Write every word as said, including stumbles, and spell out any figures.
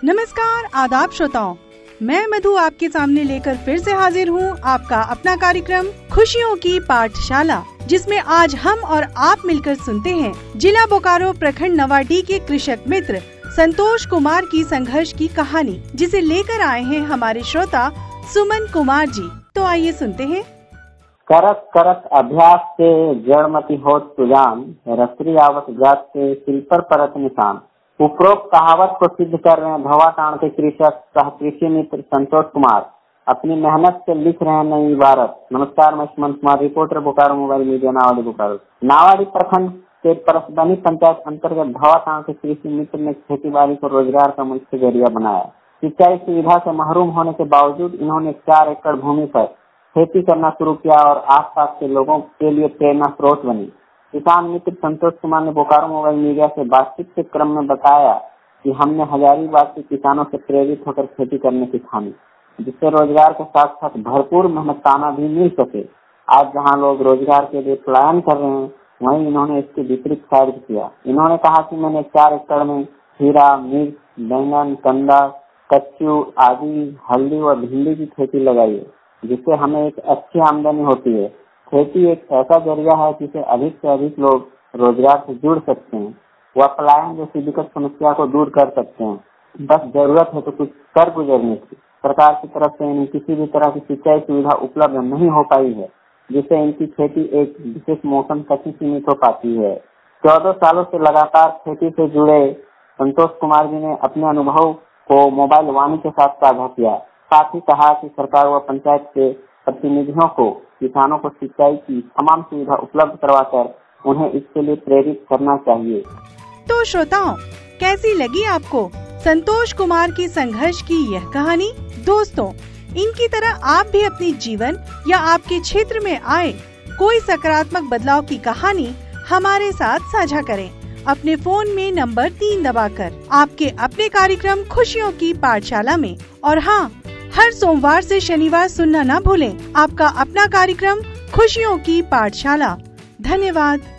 नमस्कार आदाब श्रोताओं, मैं मधु आपके सामने लेकर फिर से हाजिर हूँ आपका अपना कार्यक्रम खुशियों की पाठशाला, जिसमें आज हम और आप मिलकर सुनते हैं जिला बोकारो प्रखंड नवाडी के कृषक मित्र संतोष कुमार की संघर्ष की कहानी, जिसे लेकर आए हैं हमारे श्रोता सुमन कुमार जी। तो आइए सुनते हैं। करत करत अभ्यास से जड़मती होत सुजान, रसरी आवत जात से सिल पर परत निशान। उपरोक्त कहावत को सिद्ध कर रहे हैं भवाटाण के कृषक सह कृषि मित्र संतोष कुमार। अपनी मेहनत से लिख रहे हैं नई इबारत। नमस्कार, मैं Suman Kumar, reporter Bokaro mobile media Nawadih Bokaro. Nawadih प्रखंड के परसदानी पंचायत अंतर्गत भवाटाण के कृषि मित्र ने खेती बाड़ी को रोजगार का मुख्य जरिया बनाया। सिंचाई सुविधा से महरूम होने के बावजूद इन्होंने चार एकड़ भूमि पर खेती करना शुरू किया और आसपास के लोगों के लिए प्रेरणा स्रोत बनी। किसान मित्र संतोष कुमार ने बोकारो मोबाइल मीडिया से बातचीत के क्रम में बताया कि हमने हजारीबाग के किसानों से प्रेरित होकर खेती करने की ठानी, जिससे रोजगार के साथ साथ भरपूर मेहनताना भी मिल सके। आज जहां लोग रोजगार के लिए पलायन कर रहे हैं, वहीं इन्होंने इसके विपरीत कार्य किया। इन्होंने कहा कि मैंने चार एकड़ में खीरा, मिर्च, बैंगन, कंदा, कच्चू आदि, हल्दी व भिंडी की खेती लगाई है, जिससे हमें एक अच्छी आमदनी होती है। खेती एक ऐसा जरिया है जिसे अधिक से अधिक लोग रोजगार से जुड़ सकते हैं, वह पलायन जैसी विकट समस्या को दूर कर सकते हैं। बस जरूरत है तो कुछ कर गुजरने की। सरकार की तरफ से इन्हें किसी भी तरह की सिंचाई सुविधा उपलब्ध नहीं हो पाई है, जिससे इनकी खेती एक विशेष मौसम तक ही सीमित हो पाती है। चौदह सालों से लगातार खेती से जुड़े संतोष कुमार जी ने अपने अनुभव को मोबाइल वाणी के साथ साझा किया। साथ ही कहा कि सरकार व पंचायत के प्रतिनिधियों को किसानों को सिंचाई की तमाम सुविधा उपलब्ध करवाकर उन्हें इसके लिए प्रेरित करना चाहिए। तो श्रोताओं, कैसी लगी आपको संतोष कुमार की संघर्ष की यह कहानी? दोस्तों, इनकी तरह आप भी अपनी जीवन या आपके क्षेत्र में आए कोई सकारात्मक बदलाव की कहानी हमारे साथ साझा करें अपने फोन में नंबर तीन दबाकर आपके अपने कार्यक्रम खुशियों की पाठशाला में। और हाँ, हर सोमवार से शनिवार सुनना न भूलें आपका अपना कार्यक्रम खुशियों की पाठशाला। धन्यवाद।